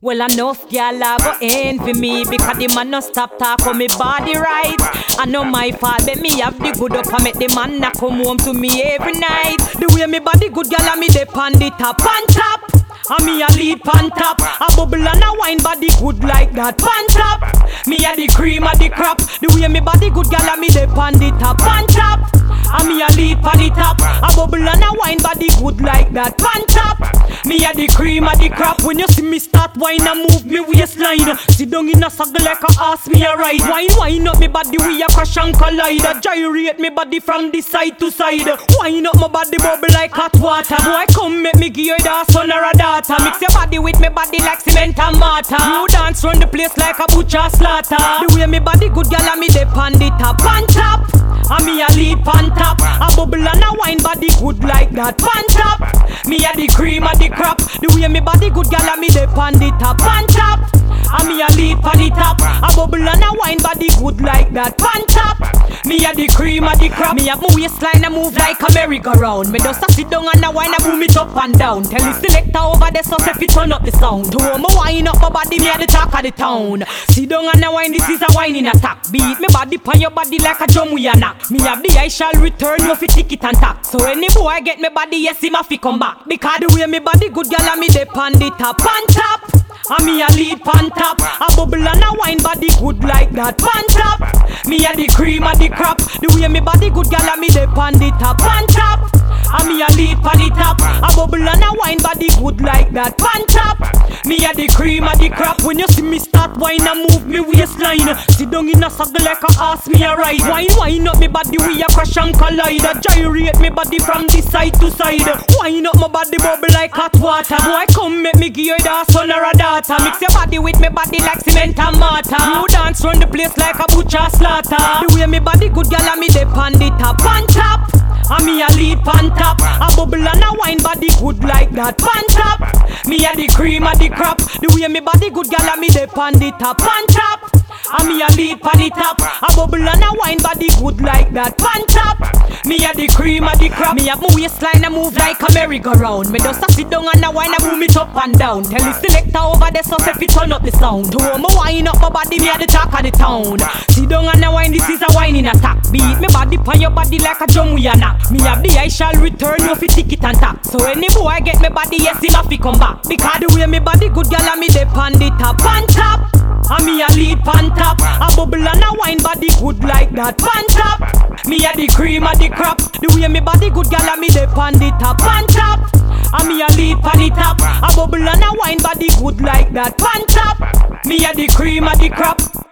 Well, enough gyal a go envy me because the man no stop talk on me body right. I know my fault, but me have the good up and make the man na come home to me every night. The way me body good gyal and me dey on the top and top. And me a lead pan top, a bubble and a wine body good like that pan top. Me a the cream of the crop. The way me body good gyal and me dey on the top and top. And me a lead pan the top, a bubble and a wine body good like that pan top. Me a the cream of the crop. When you see me start wine and move me waistline, sit down in a circle like a ask me a ride. Wine up me body, we a crash and collide. Gyrate me body from the side to side. Wine up my body bubble like hot water. Boy come make me give you the son or a daughter. Mix your body with me body like cement and mortar. You dance round the place like a butcher slaughter. The way me body good gyal and me dey on the top and top. And me a lead pan top, a bubble and a wine body good like that pan top. Me a the cream of the crop. The way me body good gyal and me dey on the top and top. And me a lead pan the top, a bubble and a wine body good like that pan top. Me a the cream of the crop. Me have my waistline a move like a merry-go-round. Me just a sit down and a wine a boom it up and down. Tell the selector over there so say fi turn up the sound. To me wine up my body, me a the talk of the town. Sit down and a wine, this is a wine in attack. Beat me body pan your body like a drum we a knock. Me have the I shall return, you fi tick it and tack. So any boy get me body, yes him a fi come back. Because the way me body good gyal and me dey on the top and top. And me a lead pan top, a bubble and a wine body good like that pan top. Me a the cream of the crop. The way me body good gyal and me dey on the top and top. And me a lead pan the top, a bubble and a wine body good like that pan top. Me a the cream of the crop. When you see me start wine and move me waistline, sit down in a circle like a ask me a ride. Wine up me body, we a crash and collide. Gyrate me body from the side to side. Wine up my body bubble like hot water. Boy come make me give you the son or a daughter. Mix your body with me body like cement and mortar. You dance round the place like a butcher slaughter. The way me body good gyal and me dey on the top and top. And me a lead pan top, a bubble and a wine body good like that pan top. Me a the cream of the crop. The way me body good gyal and me dey on the top and top. And me a lead pan the top, a bubble and a wine body good like that pan top. Me a the cream of the crop. Me have my waistline a move like a merry-go-round. Me just a sit down and a wine a boom it up and down. Tell the selector over there so say fi turn up the sound. To me wine up my body, me a the talk of the town. Sit down and a wine, this is a wine in attack. Beat me body pan your body like a drum we a knock. Me have the I shall return, you fi tick it and tack. So any boy get me body, yes him a fi come back. Because the way me body good gyal and me dey on the top and top. And me a lead pan top, a bubble and a wine body good like that pan top. Me a the cream of the crop. The way me body good gyal and me dey on the top and top. And me a lead pan the top, a bubble and a wine body good like that pan top. Me a the cream of the crop.